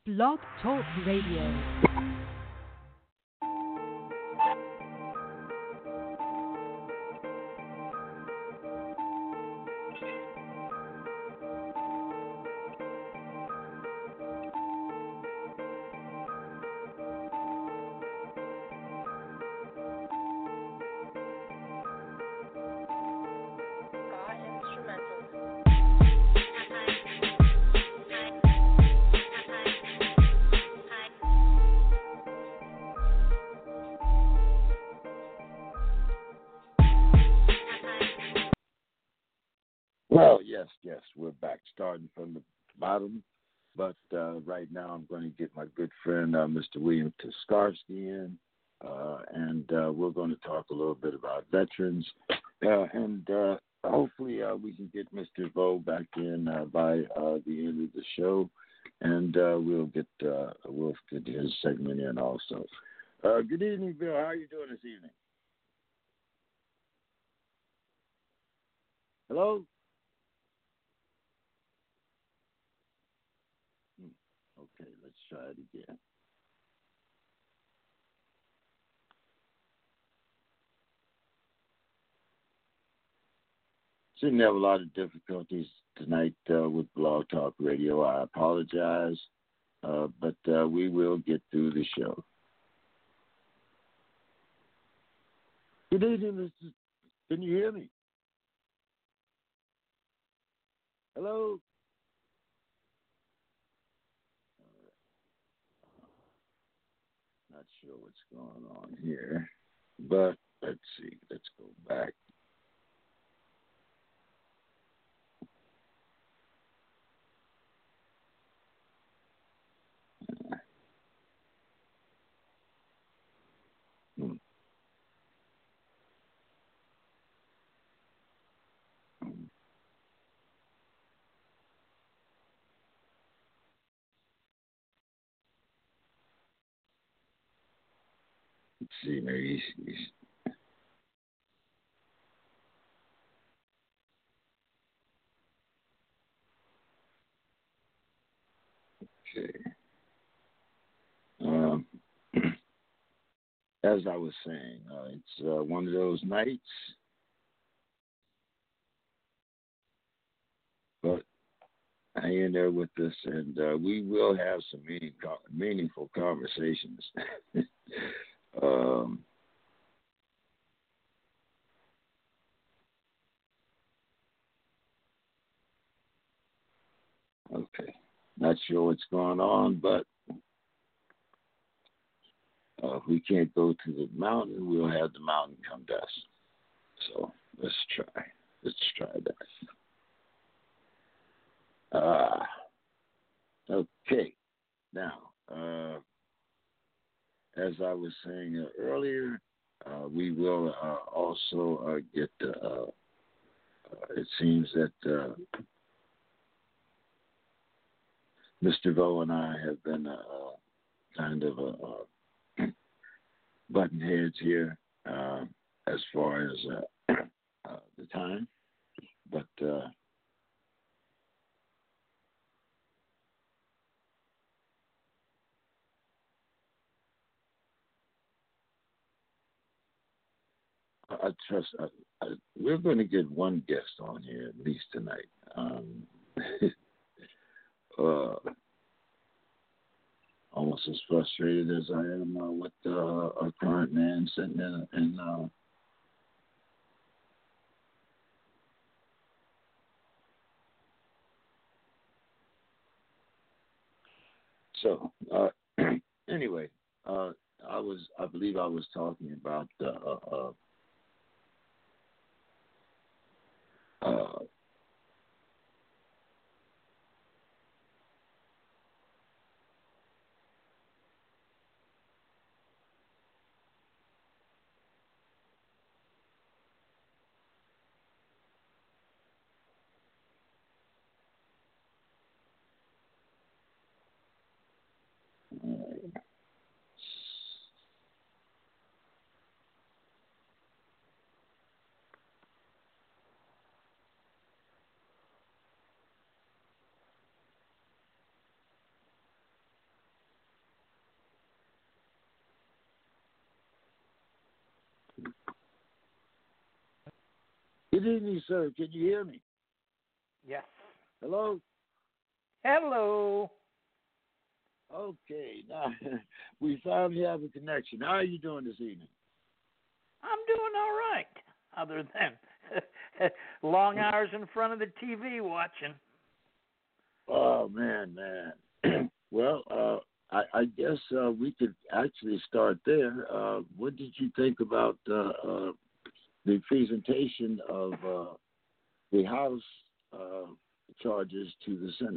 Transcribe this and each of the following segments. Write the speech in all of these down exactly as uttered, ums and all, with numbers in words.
Blog Talk Radio. Well, yes, yes, we're back, starting from the bottom. But uh, right now, I'm going to get my good friend, uh, Mister William Toskarsky, in, uh, and uh, we're going to talk a little bit about veterans, uh, and uh, hopefully, uh, we can get Mister Vo back in uh, by uh, the end of the show, and uh, we'll get uh, we'll get his segment in also. Uh, good evening, Bill. How are you doing this evening? Hello. Okay, let's try it again. Shouldn't have a lot of difficulties tonight uh, with Blog Talk Radio. I apologize, uh, but uh, we will get through the show. Good evening, Mister Can you hear me? Hello? Not sure what's going on here, but let's see. Let's go back. Hmm. Let's see. Maybe he's, he's okay. Um, as I was saying, uh, it's uh, one of those nights, but hang in there with us, and uh, we will have some meaning, meaningful conversations. um, okay, not sure what's going on, but uh, if we can't go to the mountain, we'll have the mountain come to us. So let's try. Let's try that. Uh, okay, now, uh, as I was saying uh, earlier, uh, we will uh, also uh, get, uh, uh, it seems that uh, Mister Vo and I have been uh, kind of uh, uh, button heads here uh, as far as uh, uh, the time, but uh, I trust I, I, we're going to get one guest on here at least tonight. Um, uh, almost as frustrated as I am uh, with uh, our current man sitting in, in uh, so uh, anyway, uh, I was I believe I was talking about uh, uh, uh, Good evening, sir. Can you hear me? Yes. Hello? Hello. Okay. Now, we finally have a connection. How are you doing this evening? I'm doing all right, other than long hours in front of the T V watching. Oh, man, man. Well, uh, I, I guess uh, we could actually start there. Uh, what did you think about uh, uh, the presentation of uh, the House uh, charges to the Senate?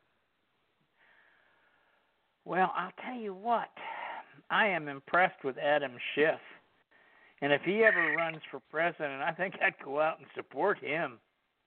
Well, I'll tell you what. I am impressed with Adam Schiff. And if he ever runs for president, I think I'd go out and support him.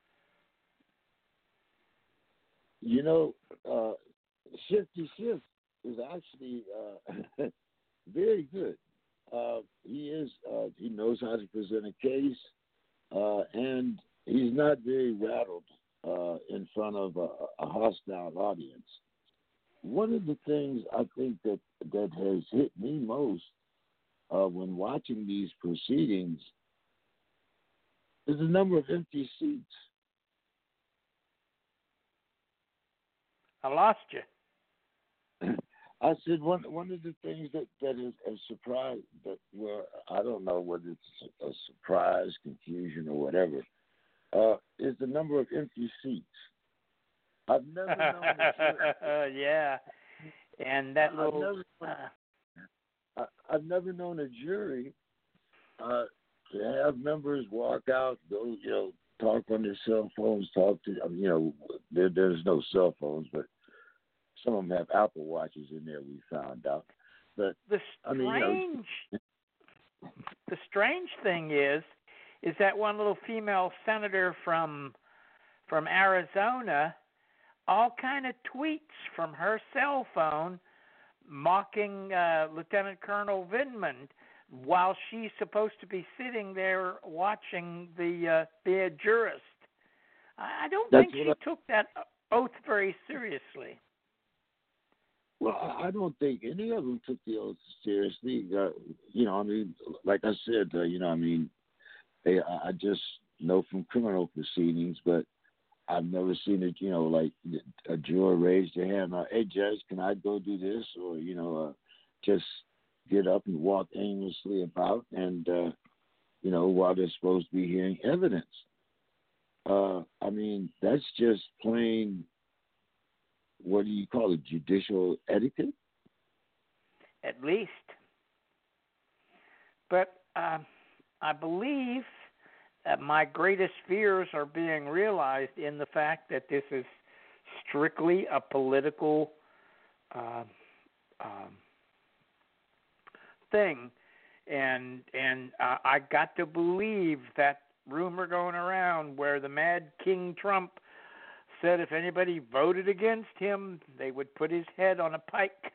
You know, uh, Shifty Schiff is actually uh, very good. Uh, he is. Uh, he knows how to present a case, uh, and he's not very rattled uh, in front of a, a hostile audience. One of the things I think that that has hit me most uh, when watching these proceedings is the number of empty seats. I lost you. I said one one of the things that that is a surprise that well I don't know whether it's a surprise, confusion, or whatever, uh, is the number of empty seats. I've never known a jury, yeah, and that I've little. never, Uh, I, I've never known a jury uh, to have members walk out, go you know talk on their cell phones, talk to I mean, you know there, there's no cell phones, but some of them have Apple Watches in there. We found out, but the strange, I mean, you know, the strange thing is, is that one little female senator from from Arizona, all kind of tweets from her cell phone, mocking uh, Lieutenant Colonel Vindman, while she's supposed to be sitting there watching the uh, the jurist. I, I don't That's think she what took that oath very seriously. Well, I I don't think any of them took the oath seriously. Uh, you know, I mean, like I said, uh, you know, I mean, they, I I just know from criminal proceedings, but I've never seen it, you know, like a juror raise their hand, uh, hey, Judge, can I go do this? Or, you know, uh, just get up and walk aimlessly about and, uh, you know, while they're supposed to be hearing evidence. Uh, I mean, that's just plain, what do you call it, judicial etiquette? At least. But uh, I believe that my greatest fears are being realized in the fact that this is strictly a political uh, um, thing. And and uh, I got to believe that rumor going around where the mad King Trump said if anybody voted against him, they would put his head on a pike.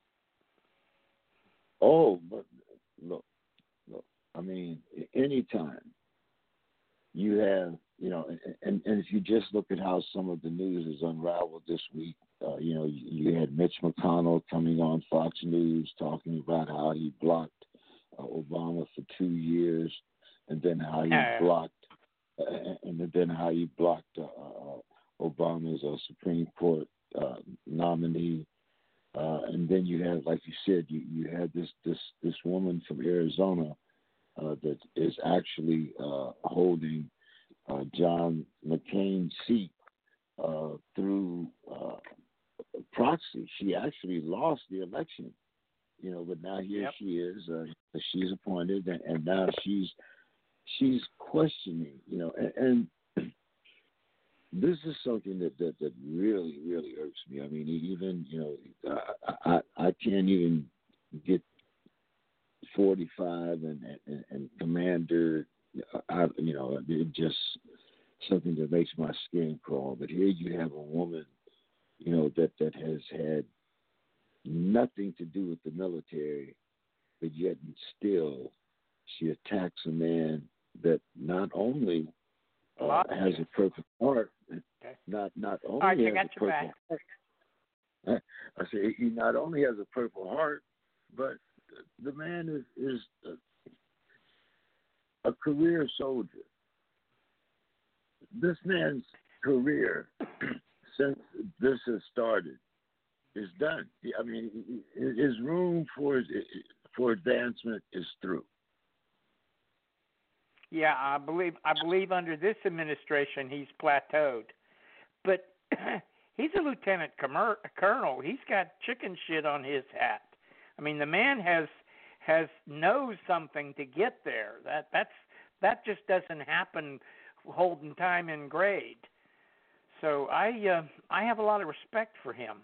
Oh, but look, look, I mean, anytime you have, you know, and, and if you just look at how some of the news is unraveled this week, uh, you know, you, you had Mitch McConnell coming on Fox News talking about how he blocked uh, Obama for two years, and then how he blocked, uh, and then how he blocked uh, uh, Obama's uh, Supreme Court uh, nominee. Uh, and then you have, like you said, you, you had this, this, this woman from Arizona uh, that is actually uh, holding uh, John McCain's seat uh, through uh, proxy. She actually lost the election, you know, but now here Yep. she is. Uh, she's appointed, and, and now she's she's questioning, you know, and, and this is something that, that, that really, really irks me. I mean, even, you know, I, I, I can't even get forty-five and, and, and Commander, I, you know, it just something that makes my skin crawl. But here you have a woman, you know, that, that has had nothing to do with the military, but yet and still she attacks a man that not only uh, has a perfect heart, Okay. not not only All right, I has got a your purple back. heart. I say he not only has a purple heart, but the man is is a, a career soldier. this man's career since this has started is done. I mean, his room for for advancement is through. Yeah, I believe I believe under this administration he's plateaued, but he's a lieutenant commer- colonel. He's got chicken shit on his hat. I mean, the man has has knows something to get there. That that's that just doesn't happen holding time in grade. So I uh, I have a lot of respect for him.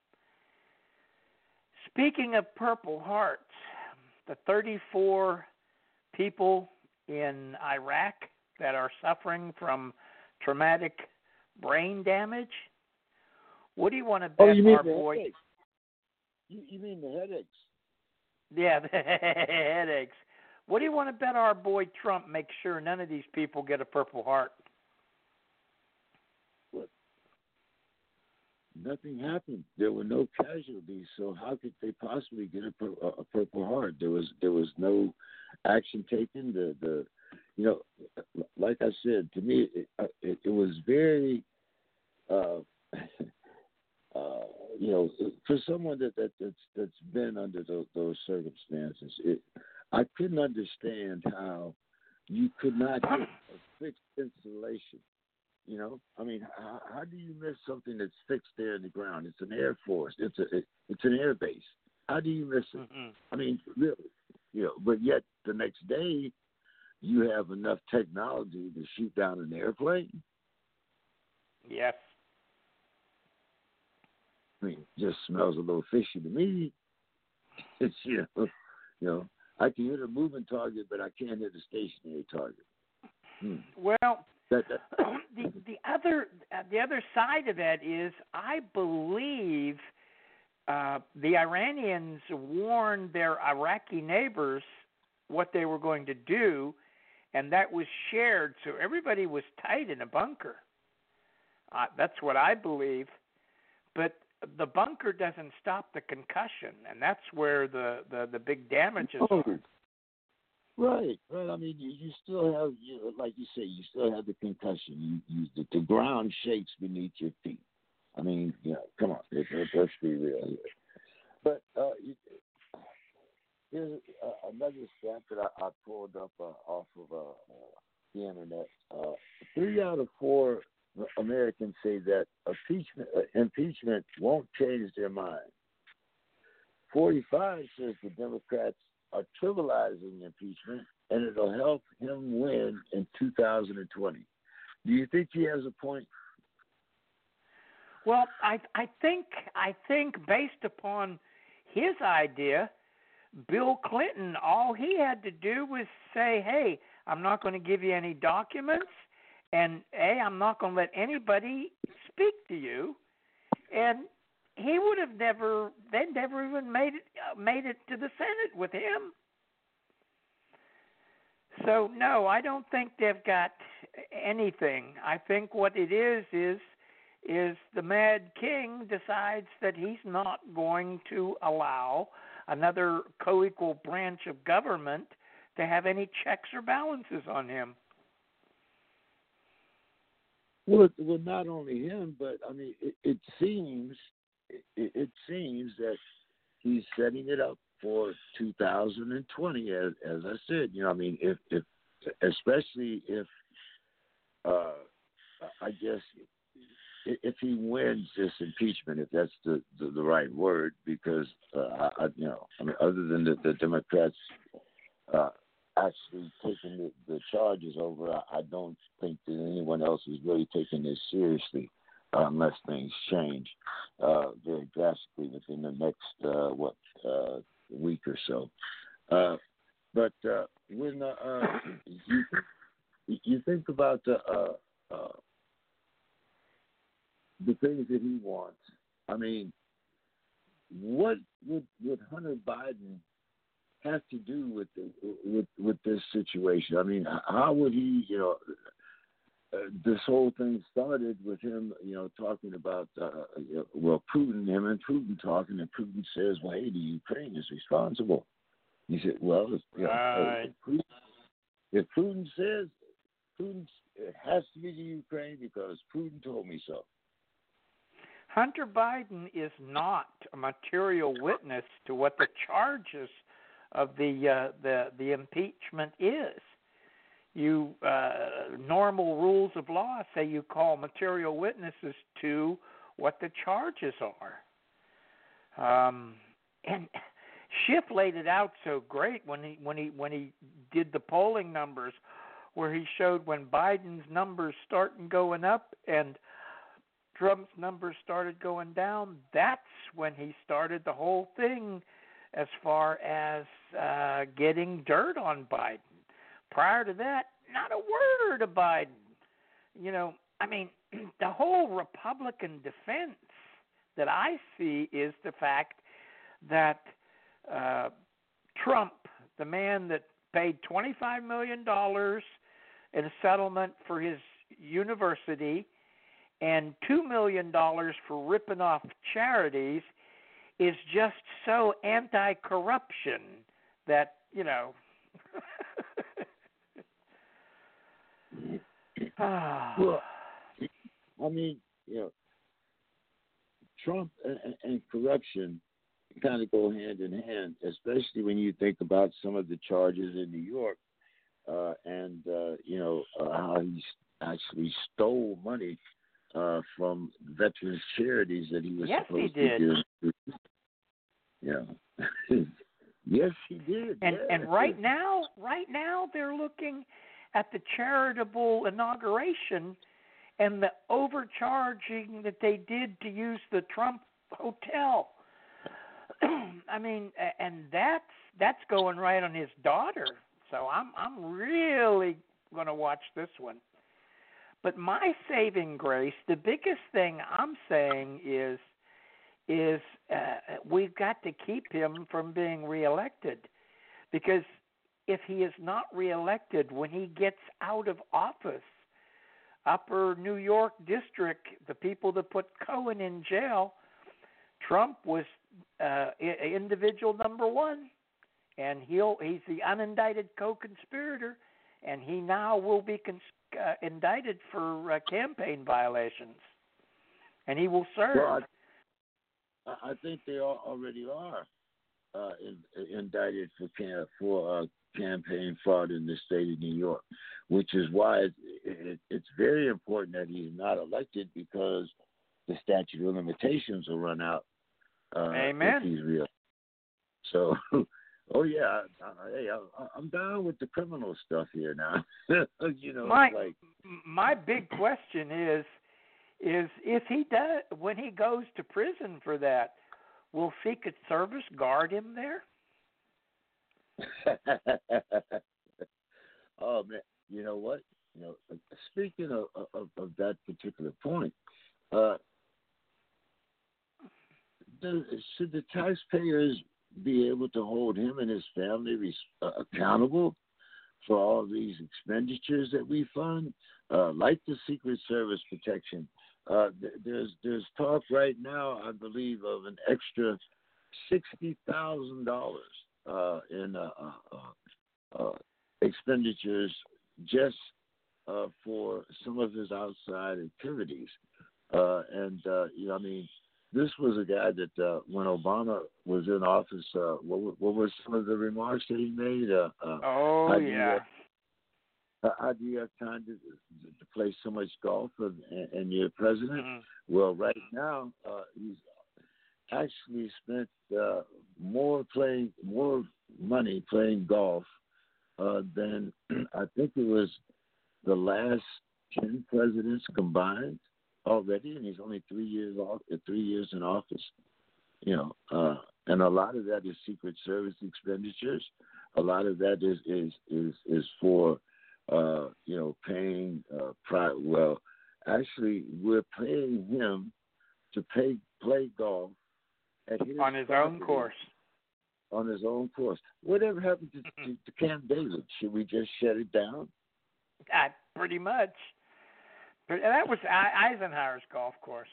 Speaking of Purple Hearts, the thirty-four people in Iraq that are suffering from traumatic brain damage. What do you want to bet oh, you mean our the boy? Headaches. You, you mean the headaches? Yeah, the headaches. What do you want to bet our boy Trump makes sure none of these people get a Purple Heart? What? Nothing happened. There were no casualties, so how could they possibly get a, a Purple Heart? There was there was no action taken. The the you know, like I said, to me, it, it, it was very. Uh, Uh, you know, for someone that, that that's that's been under those, those circumstances, it, I couldn't understand how you could not hit a fixed installation. You know, I mean, how, how do you miss something that's fixed there in the ground? It's an air force. It's a it, it's an air base. How do you miss it? Mm-hmm. I mean, really, you know. But yet the next day, you have enough technology to shoot down an airplane. Yes. I mean, it just smells a little fishy to me. It's you know, you know, I can hit a moving target, but I can't hit a stationary target. Hmm. Well, that, that. the the other uh, the other side of that is, I believe uh, the Iranians warned their Iraqi neighbors what they were going to do, and that was shared, so everybody was tight in a bunker. Uh, that's what I believe, but the bunker doesn't stop the concussion, and that's where the, the, the big damages oh, are. Right, right. I mean, you, you still have, you, like you say, you still have the concussion. You, you, the, the ground shakes beneath your feet. I mean, you know, come on, let's, let's be real here. But uh, you, here's uh, another stat that I, I pulled up uh, off of uh, uh, the internet. Uh, three out of four Americans say that impeachment, uh, impeachment won't change their mind. forty-five says the Democrats are trivializing impeachment and it'll help him win in two thousand twenty. Do you think he has a point? Well, I I think I think based upon his idea, Bill Clinton, all he had to do was say, "Hey, I'm not going to give you any documents. And A, I'm not going to let anybody speak to you," and he would have never, they never even made it uh, made it to the Senate with him. So no, I don't think they've got anything. I think what it is is is the Mad King decides that he's not going to allow another co-equal branch of government to have any checks or balances on him. Well, well, not only him, but I mean, it, it seems, it, it seems that he's setting it up for two thousand twenty. As, as I said, you know, I mean, if, if especially if, uh, I guess, if he wins this impeachment, if that's the, the, the right word, because uh, I, you know, I mean, other than the, the Democrats. Uh, actually taking the, the charges over, I, I don't think that anyone else is really taking this seriously uh, unless things change uh, very drastically within the next, uh, what, uh, week or so. Uh, but uh, when uh, uh, you, you think about the, uh, uh, the things that he wants, I mean, what would, would Hunter Biden have to do with the, with with this situation? I mean, how would he, you know, uh, this whole thing started with him, you know, talking about, uh, you know, well, Putin, him and Putin talking, and Putin says, well, hey, the Ukraine is responsible. He said, well, if, you know, right. if, Putin, if Putin says, Putin it has to be the Ukraine because Putin told me so. Hunter Biden is not a material witness to what the charges of the uh, the the impeachment is. You uh, normal rules of law say you call material witnesses to what the charges are. Um, and Schiff laid it out so great when he when he when he did the polling numbers, where he showed when Biden's numbers started going up and Trump's numbers started going down. That's when he started the whole thing as far as uh, getting dirt on Biden. Prior to that, not a word of Biden. You know, I mean, the whole Republican defense that I see is the fact that uh, Trump, the man that paid twenty-five million dollars in a settlement for his university and two million dollars for ripping off charities, is just so anti-corruption that, you know. Well, I mean, you know, Trump and, and corruption kind of go hand in hand, especially when you think about some of the charges in New York uh, and, uh, you know, uh, how he actually stole money uh, from veterans charities that he was yes, supposed he did. to do. Yeah. Yes, he did. And yeah. and right now, right now they're looking at the charitable inauguration and the overcharging that they did to use the Trump hotel. I mean, and that's that's going right on his daughter. So I'm I'm really going to watch this one. But my saving grace, the biggest thing I'm saying is is uh, we've got to keep him from being reelected, because if he is not reelected when he gets out of office, Upper New York District, the people that put Cohen in jail, Trump was uh, individual number one, and he'll he's the unindicted co-conspirator, and he now will be cons- uh, indicted for uh, campaign violations, and he will serve. Well, I, I think they all already are uh, in, indicted for cam- for uh, campaign fraud in the state of New York, which is why it, it, it's very important that he's not elected, because the statute of limitations will run out. Uh, Amen. If he's real. So, oh yeah, I, I, hey, I, I'm down with the criminal stuff here now. you know, my like my big question is, is if he does, when he goes to prison for that, will Secret Service guard him there? Oh man, you know what? You know, speaking of of, of that particular point, uh, the, should the taxpayers be able to hold him and his family res- uh, accountable for all these expenditures that we fund, uh, like the Secret Service protection? Uh, th- there's there's talk right now, I believe, of an extra sixty thousand dollars uh, in uh, uh, uh, expenditures just uh, for some of his outside activities. Uh, and uh, you know, I mean, this was a guy that uh, when Obama was in office, uh, what, what were some of the remarks that he made? Uh, uh, oh how yeah. Do you have, uh, how do you have time to, to play so much golf and, and you're president? Mm-hmm. Well, right now uh, he's actually spent uh, more playing more money playing golf uh, than I think it was the last ten presidents combined already, and he's only three years off, three years in office. You know, uh, and a lot of that is Secret Service expenditures. A lot of that is is is is for uh, you know paying uh, pri- well. Actually, we're paying him to pay play golf at his on his property, own course. On his own course. Whatever happened to, to, to Camp David? Should we just shut it down? Uh, pretty much. But that was Eisenhower's golf course.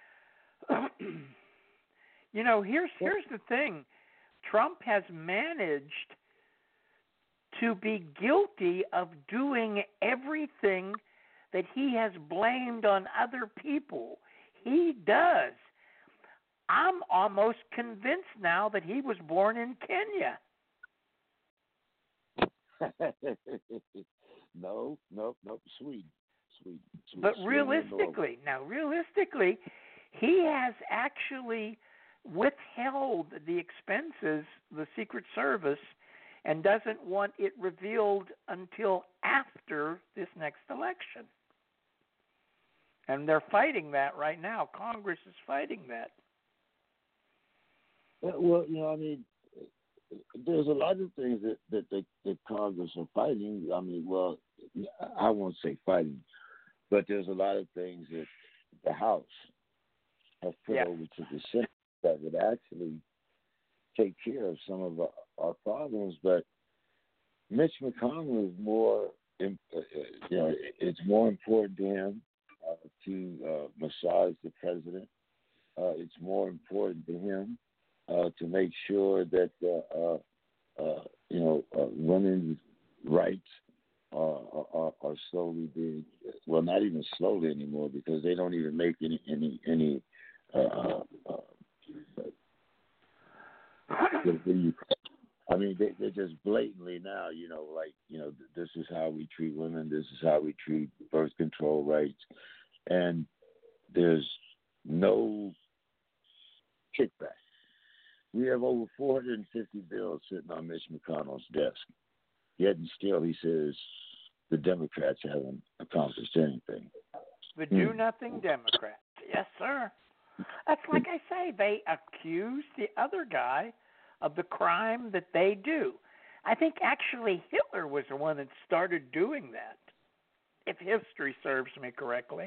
You know, here's here's the thing. Trump has managed to be guilty of doing everything that he has blamed on other people. He does. I'm almost convinced now that he was born in Kenya. no, no, no, Sweden. Sweden. Sweden But Sweden realistically, now realistically, he has actually withheld the expenses, the Secret Service, and doesn't want it revealed until after this next election. And they're fighting that right now. Congress is fighting that. Well, you know, I mean, there's a lot of things that that the, that Congress are fighting. I mean, well, I won't say fighting, but there's a lot of things that the House has put yeah. over to the Senate that would actually take care of some of our, our problems. But Mitch McConnell is more, uh, you know, it's more important to him uh, to uh, massage the president. Uh, it's more important to him uh, to make sure that, uh, uh, uh, you know, uh, women's rights are, are, are slowly being, well, not even slowly anymore, because they don't even make any, any, any uh, uh, I mean, they, they're just blatantly now, you know, like, you know, this is how we treat women, this is how we treat birth control rights, and there's no kickback. We have over four hundred fifty bills sitting on Mitch McConnell's desk, yet and still he says the Democrats haven't accomplished anything. The do-nothing Democrats. Yes, sir. That's like I say, they accuse the other guy of the crime that they do. I think actually Hitler was the one that started doing that, if history serves me correctly.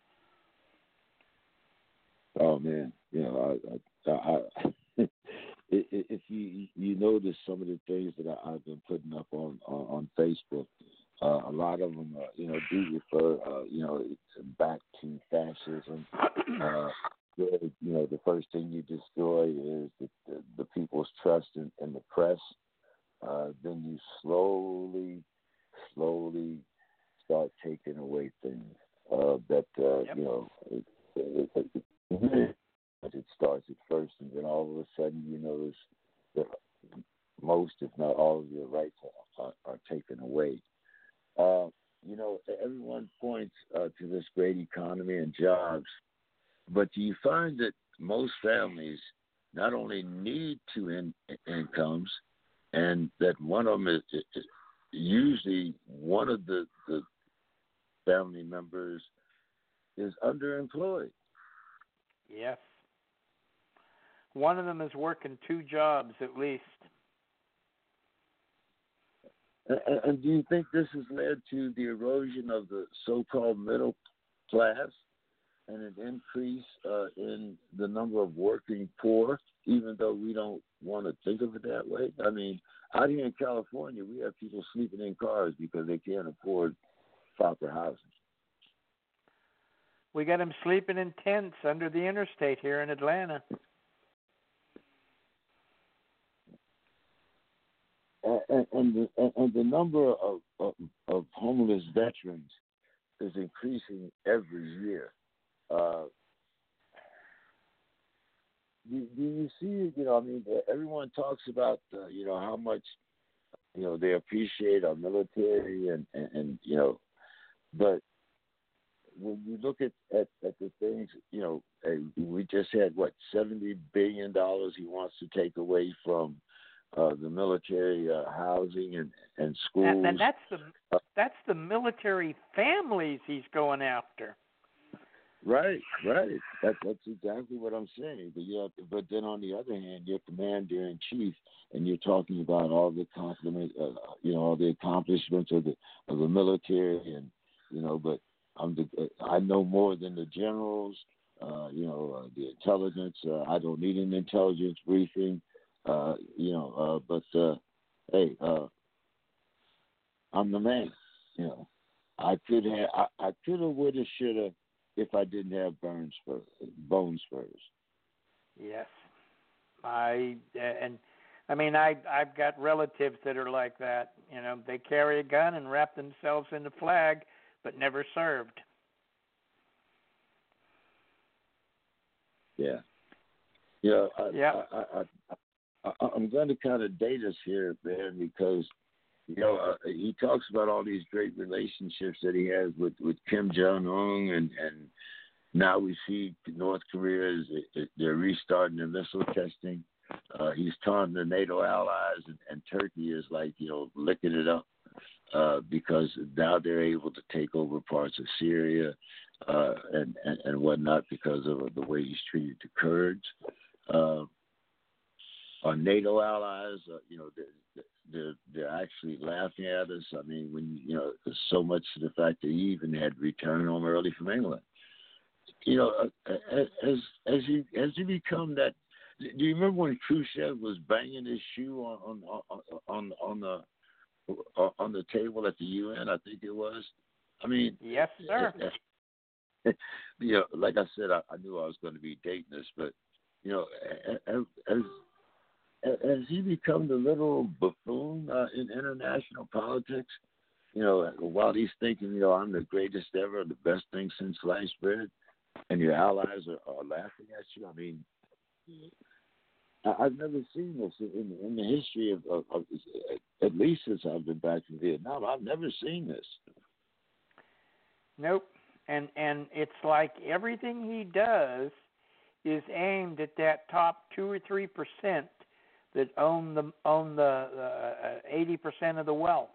Oh man, you know, I, I, I, if you you notice some of the things that I, I've been putting up on on, on Facebook, uh, a lot of them, uh, you know, do refer, uh, you know, back to fascism. Uh, you know, the first thing you destroy is the, the, the people's trust in, in the press. Uh, then you slowly, slowly start taking away things uh, that, uh, yep. you know, it, it, it, it, it starts at first, and then all of a sudden you notice that most, if not all, of your rights are, are, are taken away. Uh, you know, everyone points uh, to this great economy and jobs. But do you find that most families not only need two in, incomes, and that one of them is, is usually one of the, the family members is underemployed? Yes. One of them is working two jobs at least. And, and do you think this has led to the erosion of the so-called middle class and an increase uh, in the number of working poor, even though we don't want to think of it that way? I mean, out here in California, we have people sleeping in cars because they can't afford proper housing. We got them sleeping in tents under the interstate here in Atlanta. And, and, the, and the number of, of, of homeless veterans is increasing every year. Uh, do, do you see, you know, I mean, everyone talks about, uh, you know, how much, you know, they appreciate our military and, and, and you know, but when you look at, at, at the things, you know, we just had, what, seventy billion dollars he wants to take away from uh, the military uh, housing and, and schools. And, and that's the that's the military families he's going after. Right, right. That, that's exactly what I'm saying. But you have to, but then on the other hand, you're commander in chief, and you're talking about all the compliment, uh, you know, all the accomplishments of the of the military, and you know. But I'm the uh, I know more than the generals. Uh, you know, uh, the intelligence. Uh, I don't need an intelligence briefing. Uh, you know, uh, but uh, hey, uh, I'm the man. You know, I could have, I, I could have, would have, should have, if I didn't have burns for bone spurs. Yes, I and I mean I I've got relatives that are like that. You know, they carry a gun and wrap themselves in the flag, but never served. Yeah. You know, I, Yep. I, I, I, I, I'm going to kind of date us here, man, because, you know, uh, he talks about all these great relationships that he has with, with Kim Jong-un, and, and now we see North Korea is they're restarting their missile testing. Uh, he's taunting the NATO allies, and, and Turkey is like, you know, licking it up uh, because now they're able to take over parts of Syria uh, and, and, and whatnot because of the way he's treated the Kurds. Uh, our NATO allies, uh, you know, they're, they're, they're actually laughing at us. I mean, when, you know, there's so much to the fact that he even had returned home early from England. You know, uh, as as you as you become that, do you remember when Khrushchev was banging his shoe on on on on the on the table at the U N? I think it was. I mean, yes, sir. You know, like I said, I, I knew I was going to be dating this, but you know, as as, as he become the little buffoon uh, in international politics, you know, while he's thinking, you know, I'm the greatest ever, the best thing since sliced bread, and your allies are, are laughing at you. I mean, I, I've never seen this in, in the history of, of, of, at least since I've been back from Vietnam. I've never seen this. Nope. And and it's like everything he does is aimed at that top two or three percent that own the own the eighty uh, percent of the wealth.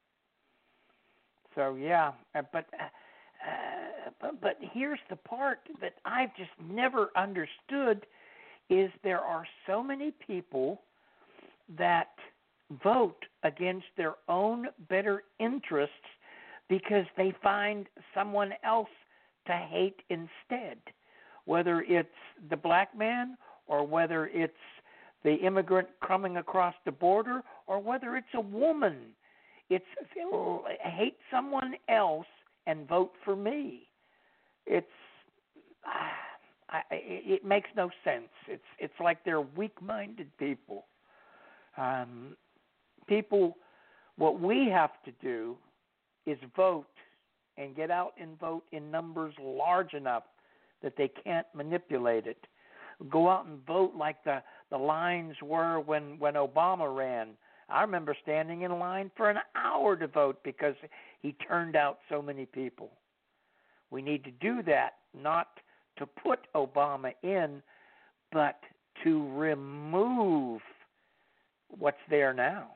So yeah, but. Uh, Uh, but, but here's the part that I've just never understood is there are so many people that vote against their own better interests because they find someone else to hate instead, whether it's the black man or whether it's the immigrant coming across the border or whether it's a woman. It's hate someone else and vote for me. It's uh, I, it makes no sense. It's it's like they're weak-minded people. Um, people, what we have to do is vote and get out and vote in numbers large enough that they can't manipulate it. Go out and vote like the, the lines were when, when Obama ran. I remember standing in line for an hour to vote because he turned out so many people. We need to do that, not to put Obama in, but to remove what's there now.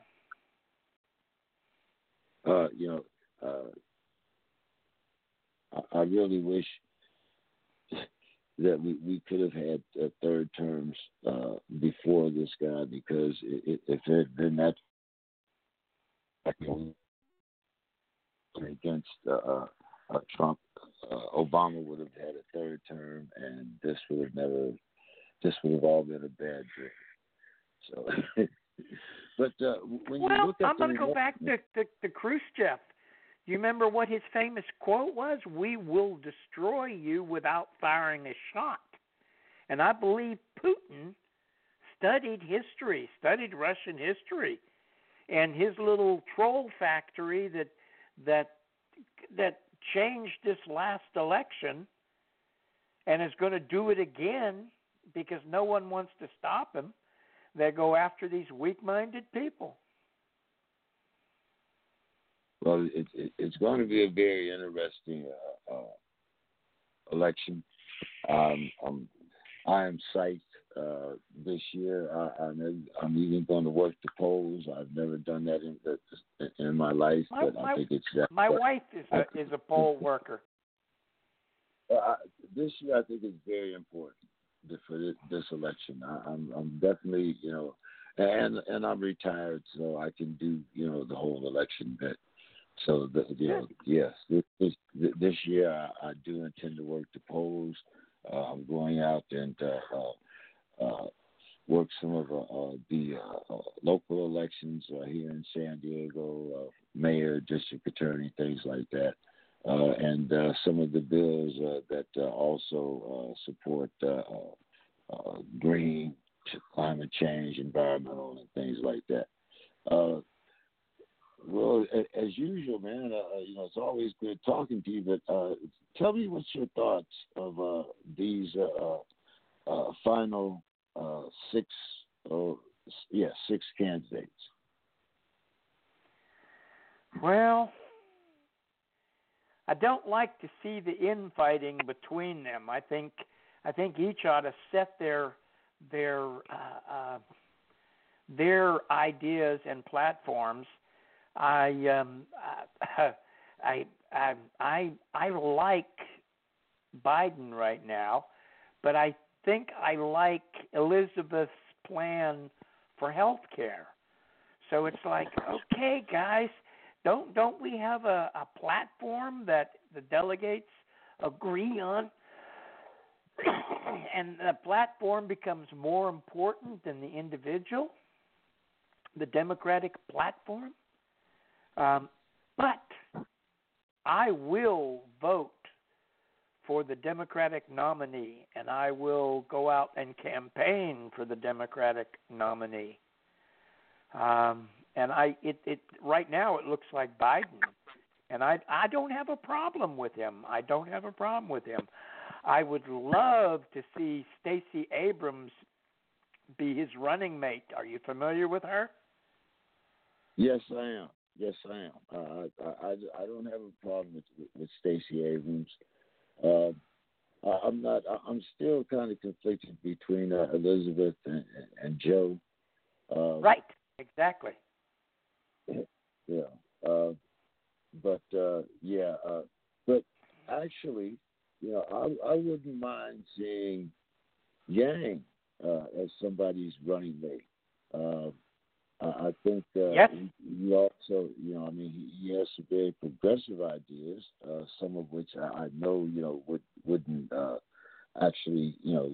Uh, you know, uh, I, I really wish that we, we could have had uh, third terms uh, before this guy, because it, it, if it had been that against uh, uh, Trump, uh, Obama would have had a third term, and this would have never, this would have all been a bad dream. So, but uh, when well, you look at I'm going to the, go back to, to, to Khrushchev. Do you remember what his famous quote was? "We will destroy you without firing a shot." And I believe Putin studied history, studied Russian history, and his little troll factory that that that changed this last election and is going to do it again because no one wants to stop him. They go after these weak-minded people. Well, it, it, it's going to be a very interesting uh, uh, election. Um, I'm, I am psyched uh, this year. I, I'm, I'm even going to work the polls. I've never done that in, in my life, My, but my, I think it's that. My wife is a, is a poll worker. Uh, this year, I think it's very important for this, this election. I, I'm, I'm definitely, you know, and and I'm retired, so I can do, you know, the whole election bit. So, the, you know, yes, this this, this year I, I do intend to work the polls. Uh, I'm going out and uh, uh, uh, work some of uh, uh, the uh, uh, local elections uh, here in San Diego, uh, mayor, district attorney, things like that. Uh, and uh, some of the bills uh, that uh, also uh, support uh, uh, green, climate change, environmental, and things like that. Uh, Well, a- as usual, man. Uh, uh, you know, it's always good talking to you. But uh, tell me what's your thoughts of uh, these uh, uh, uh, final uh, six, oh, yeah, six candidates. Well, I don't like to see the infighting between them. I think I think each ought to set their their uh, uh, their ideas and platforms. I um, I, I I I like Biden right now, but I think I like Elizabeth's plan for health care. So it's like, okay, guys, don't don't we have a, a platform that the delegates agree on? And the platform becomes more important than the individual, the Democratic platform. Um, but I will vote for the Democratic nominee, and I will go out and campaign for the Democratic nominee. Um, and I, it, it, right now it looks like Biden, and I, I don't have a problem with him. I don't have a problem with him. I would love to see Stacey Abrams be his running mate. Are you familiar with her? Yes, I am. Yes, I am. Uh, I, I, I don't have a problem with with Stacey Abrams. Uh, I, I'm not. I, I'm still kind of conflicted between uh, Elizabeth and, and Joe. Uh, right. Exactly. Yeah. Uh, but uh, yeah. Uh, but actually, you know, I, I wouldn't mind seeing Yang uh, as somebody's running mate. Uh, I I think uh, yes. he, he also, you know, I mean, he, he has some very progressive ideas, uh, some of which I, I know, you know, would, wouldn't uh, actually, you know,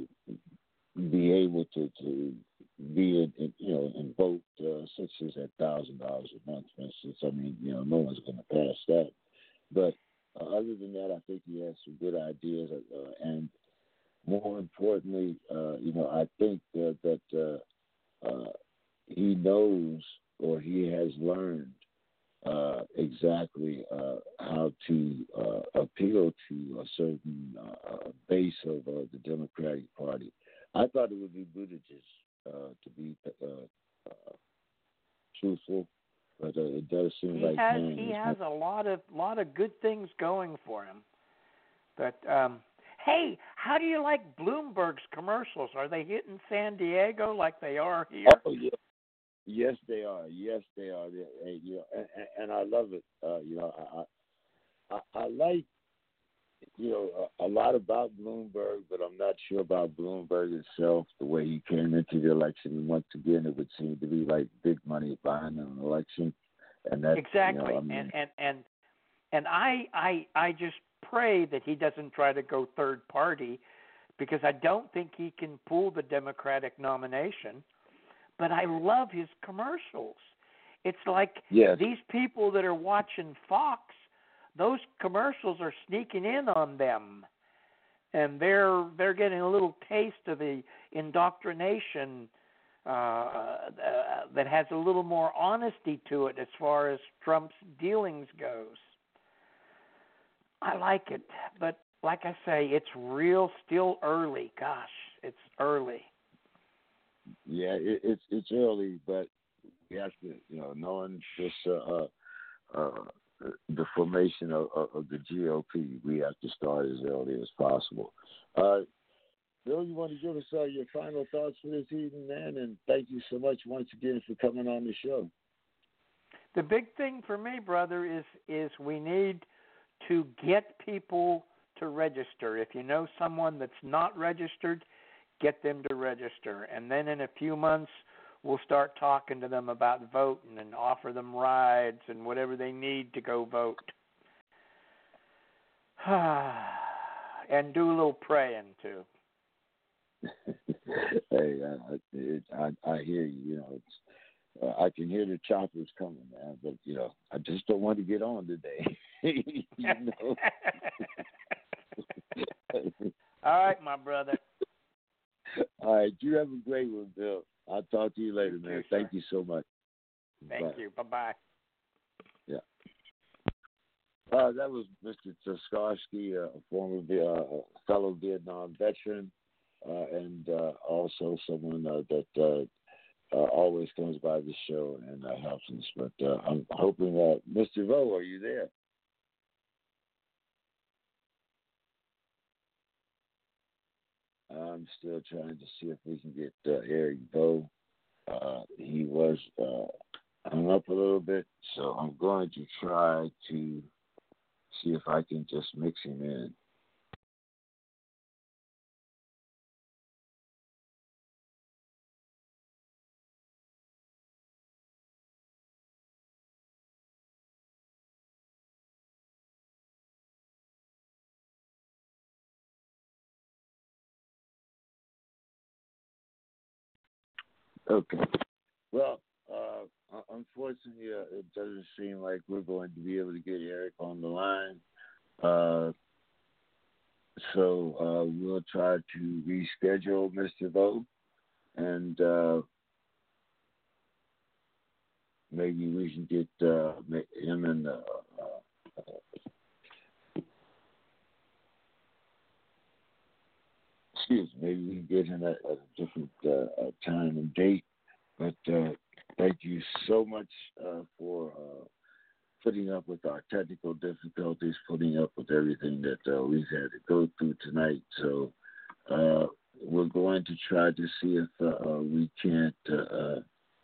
be able to, to be, in, in, you know, in vote, uh, such as that thousand dollars a month, for instance. I mean, you know, no one's going to pass that. But uh, other than that, I think he has some good ideas, uh, and more importantly, uh, you know, I think uh, that. Uh, uh, he knows or he has learned uh, exactly uh, how to uh, appeal to a certain uh, base of uh, the Democratic Party. I thought it would be Buttigieg, uh, to be uh, uh, truthful, but uh, it does seem he like has man he is has a lot of lot of good things going for him. But um, hey, how do you like Bloomberg's commercials? Are they hitting San Diego like they are here? Oh yeah. Yes, they are. Yes, they are. They, they, you know, and, and I love it. Uh, you know, I, I I like you know a, a lot about Bloomberg, but I'm not sure about Bloomberg itself. The way he came into the election, and once again, it would seem to be like big money buying an election, and that exactly. You know, I mean, and and and and I I I just pray that he doesn't try to go third party, because I don't think he can pull the Democratic nomination. But I love his commercials. It's like yes. these people that are watching Fox, those commercials are sneaking in on them, and they're they're getting a little taste of the indoctrination uh, uh, that has a little more honesty to it as far as Trump's dealings goes. I like it, but like I say, it's real still early. Gosh, it's early. Yeah, it, it's it's early, but we have to, you know, knowing this, uh, uh, the formation of, of, of the G O P, we have to start as early as possible. Uh, Bill, you want to give us uh, your final thoughts for this evening, man? And thank you so much once again for coming on the show. The big thing for me, brother, is is we need to get people to register. If you know someone that's not registered, get them to register. And then in a few months, we'll start talking to them about voting and offer them rides and whatever they need to go vote. And do a little praying, too. Hey, uh, it, I, I hear you. You know, it's, uh, I can hear the choppers coming, man. But, you know, I just don't want to get on today. You know? All right, my brother. All right, you have a great one, Bill. I'll talk to you later, You man. too, Thank sir. you so much. Thank Bye. you. Bye-bye. Uh, that was Mister Tuskarsky, a former uh, fellow Vietnam veteran, uh, and uh, also someone uh, that uh, uh, always comes by the show and uh, helps us. But uh, I'm hoping that Mister Vo, are you there? I'm still trying to see if we can get uh, Eric Vo. Uh, he was uh, hung up a little bit, so I'm going to try to see if I can just mix him in. Okay. Well, uh, unfortunately, uh, it doesn't seem like we're going to be able to get Eric on the line. Uh, so uh, we'll try to reschedule Mister Vo, and uh, maybe we can get uh, him in. Uh, uh, excuse me, maybe we can get him at, at a different uh, time and date. But uh, thank you so much uh, for. Uh, putting up with our technical difficulties, putting up with everything that uh, we've had to go through tonight. So uh, we're going to try to see if uh, we can't uh,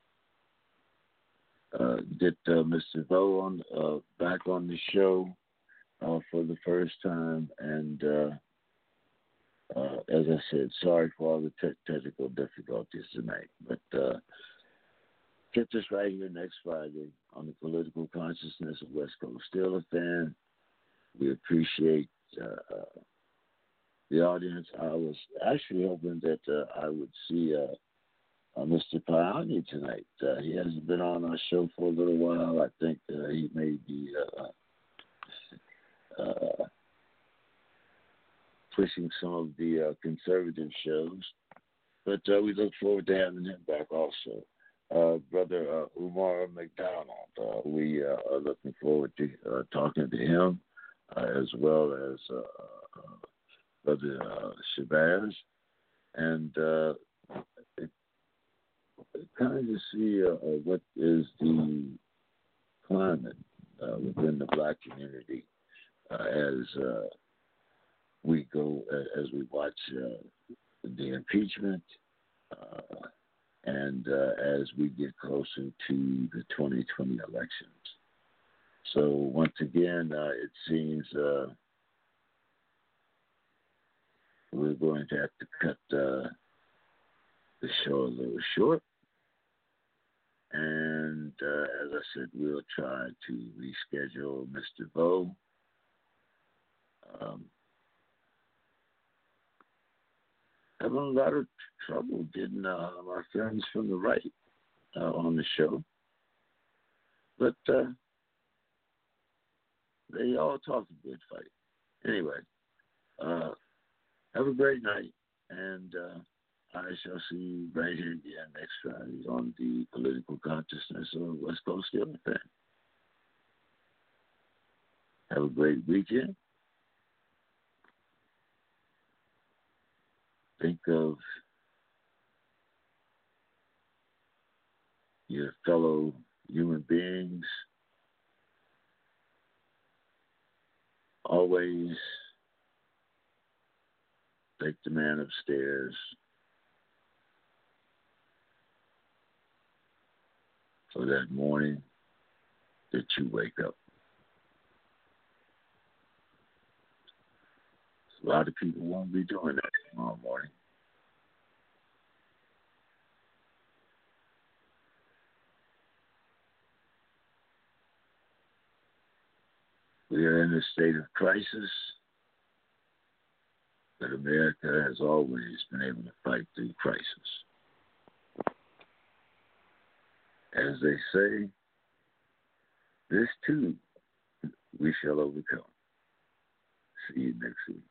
uh, get uh, Mister Vo on uh, back on the show uh, for the first time. And uh, uh, as I said, sorry for all the te- technical difficulties tonight. But uh, catch us right here next Friday on the Political Consciousness of West Coast Steelers fan. We appreciate uh, uh, the audience. I was actually hoping that uh, I would see uh, uh, Mister Payani tonight. Uh, he hasn't been on our show for a little while. I think uh, he may be uh, uh, pushing some of the uh, conservative shows. But uh, we look forward to having him back also. Uh, Brother uh, Umar McDonald, uh, we uh, are looking forward to uh, talking to him, uh, as well as uh, uh, Brother uh, Shabazz, and uh, kind of see uh, what is the climate uh, within the black community uh, as uh, we go, as we watch uh, the impeachment. Uh, and uh, as we get closer to the twenty twenty elections. So once again, uh, it seems uh, we're going to have to cut uh, the show a little short. And uh, as I said, we'll try to reschedule Mister Vo. Um, having a lot of trouble getting uh, my friends from the right uh, on the show. But uh, they all talk a good fight. Anyway, uh, have a great night, and uh, I shall see you right here again next Friday on the Political Consciousness of West Coast Steelers fan. Have a great weekend. Think of your fellow human beings. Always thank the man upstairs for that morning that you wake up. A lot of people won't be doing that tomorrow morning. We are in a state of crisis, but America has always been able to fight through crisis. As they say, this too we shall overcome. See you next week.